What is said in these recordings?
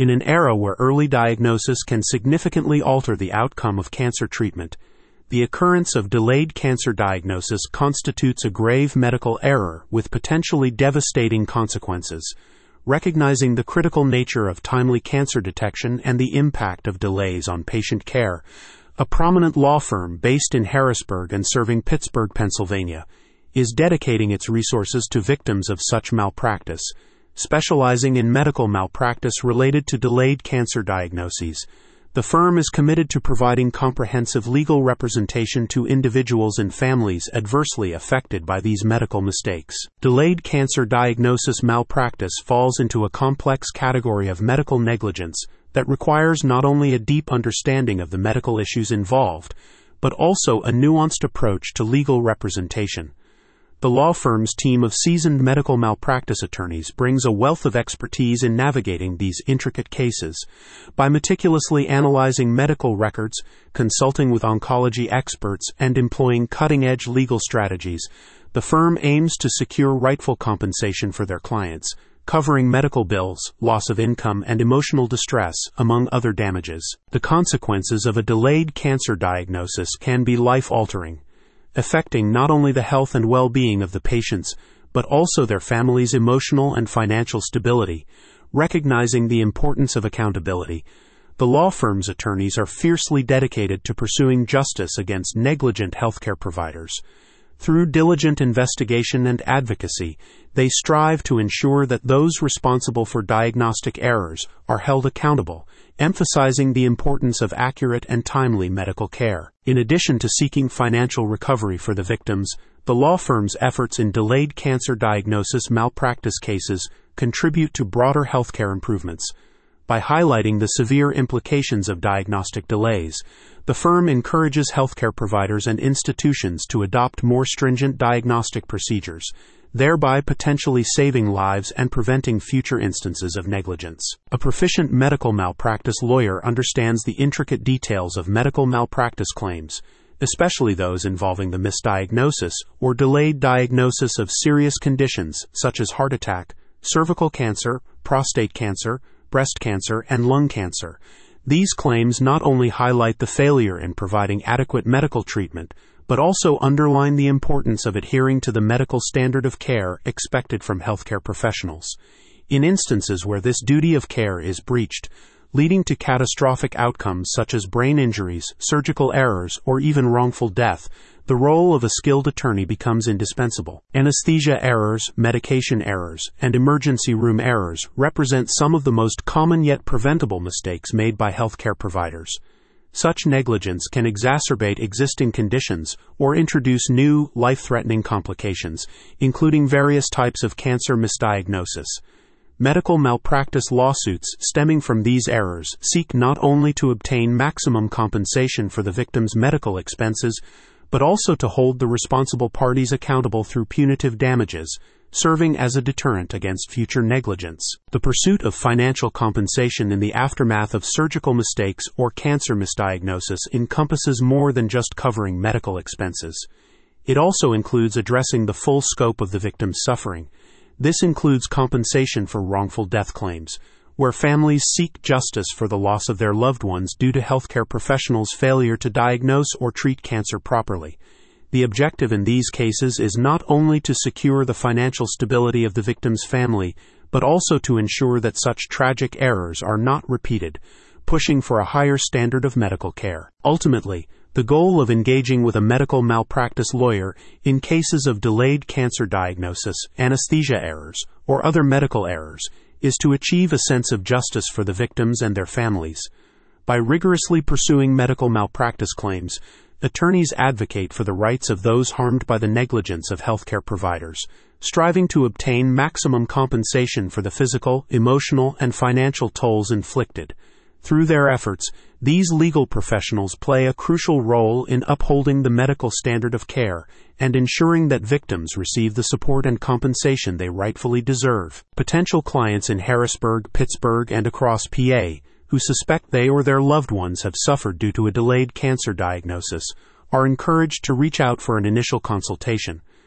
In an era where early diagnosis can significantly alter the outcome of cancer treatment, the occurrence of delayed cancer diagnosis constitutes a grave medical error with potentially devastating consequences. Recognizing the critical nature of timely cancer detection and the impact of delays on patient care, a prominent law firm based in Harrisburg and serving Pittsburgh, Pennsylvania, is dedicating its resources to victims of such malpractice, specializing in medical malpractice related to delayed cancer diagnoses. The firm is committed to providing comprehensive legal representation to individuals and families adversely affected by these medical mistakes. Delayed cancer diagnosis malpractice falls into a complex category of medical negligence that requires not only a deep understanding of the medical issues involved, but also a nuanced approach to legal representation. The law firm's team of seasoned medical malpractice attorneys brings a wealth of expertise in navigating these intricate cases. By meticulously analyzing medical records, consulting with oncology experts, and employing cutting-edge legal strategies, the firm aims to secure rightful compensation for their clients, covering medical bills, loss of income, and emotional distress, among other damages. The consequences of a delayed cancer diagnosis can be life-altering, affecting not only the health and well-being of the patients, but also their families' emotional and financial stability. Recognizing the importance of accountability, the law firm's attorneys are fiercely dedicated to pursuing justice against negligent healthcare providers. Through diligent investigation and advocacy, they strive to ensure that those responsible for diagnostic errors are held accountable, emphasizing the importance of accurate and timely medical care. In addition to seeking financial recovery for the victims, the law firm's efforts in delayed cancer diagnosis malpractice cases contribute to broader healthcare improvements. By highlighting the severe implications of diagnostic delays, the firm encourages healthcare providers and institutions to adopt more stringent diagnostic procedures, thereby potentially saving lives and preventing future instances of negligence. A proficient medical malpractice lawyer understands the intricate details of medical malpractice claims, especially those involving the misdiagnosis or delayed diagnosis of serious conditions such as heart attack, cervical cancer, prostate cancer, breast cancer, and lung cancer. These claims not only highlight the failure in providing adequate medical treatment, but also underline the importance of adhering to the medical standard of care expected from healthcare professionals. In instances where this duty of care is breached, leading to catastrophic outcomes such as brain injuries, surgical errors, or even wrongful death, the role of a skilled attorney becomes indispensable. Anesthesia errors, medication errors, and emergency room errors represent some of the most common yet preventable mistakes made by healthcare providers. Such negligence can exacerbate existing conditions or introduce new, life-threatening complications, including various types of cancer misdiagnosis. Medical malpractice lawsuits stemming from these errors seek not only to obtain maximum compensation for the victim's medical expenses, but also to hold the responsible parties accountable through punitive damages, serving as a deterrent against future negligence. The pursuit of financial compensation in the aftermath of surgical mistakes or cancer misdiagnosis encompasses more than just covering medical expenses. It also includes addressing the full scope of the victim's suffering. This includes compensation for wrongful death claims, where families seek justice for the loss of their loved ones due to healthcare professionals' failure to diagnose or treat cancer properly. The objective in these cases is not only to secure the financial stability of the victim's family, but also to ensure that such tragic errors are not repeated, pushing for a higher standard of medical care. Ultimately, the goal of engaging with a medical malpractice lawyer in cases of delayed cancer diagnosis, anesthesia errors, or other medical errors is to achieve a sense of justice for the victims and their families. By rigorously pursuing medical malpractice claims, attorneys advocate for the rights of those harmed by the negligence of healthcare providers, striving to obtain maximum compensation for the physical, emotional, and financial tolls inflicted. Through their efforts, these legal professionals play a crucial role in upholding the medical standard of care and ensuring that victims receive the support and compensation they rightfully deserve. Potential clients in Harrisburg, Pittsburgh, and across PA who suspect they or their loved ones have suffered due to a delayed cancer diagnosis are encouraged to reach out for an initial consultation.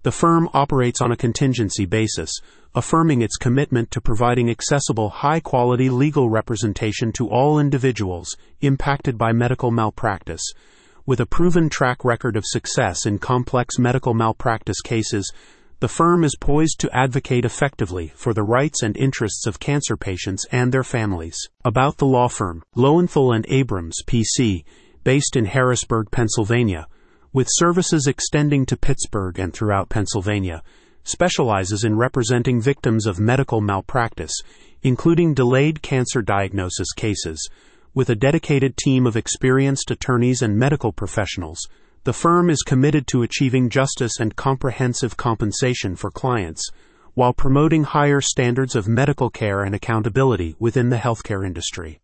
The firm operates on a contingency basis, affirming its commitment to providing accessible, high-quality legal representation to all individuals impacted by medical malpractice. With a proven track record of success in complex medical malpractice cases, the firm is poised to advocate effectively for the rights and interests of cancer patients and their families. About the law firm, Lowenthal & Abrams, P.C., based in Harrisburg, Pennsylvania, with services extending to Pittsburgh and throughout Pennsylvania, specializes in representing victims of medical malpractice, including delayed cancer diagnosis cases. With a dedicated team of experienced attorneys and medical professionals, the firm is committed to achieving justice and comprehensive compensation for clients, while promoting higher standards of medical care and accountability within the healthcare industry.